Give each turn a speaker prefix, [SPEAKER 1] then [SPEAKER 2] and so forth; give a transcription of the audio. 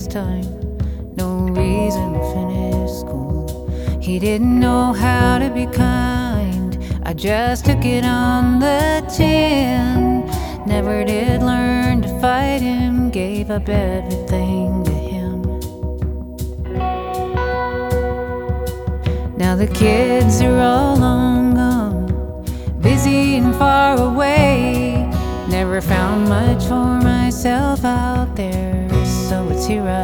[SPEAKER 1] time, no reason to finish school. He didn't know how to be kind, I just took it on the chin. Never did learn to fight him, gave up everything to him. Now the kids are all long gone, busy and far away. Never found much for myself out there, so it's here I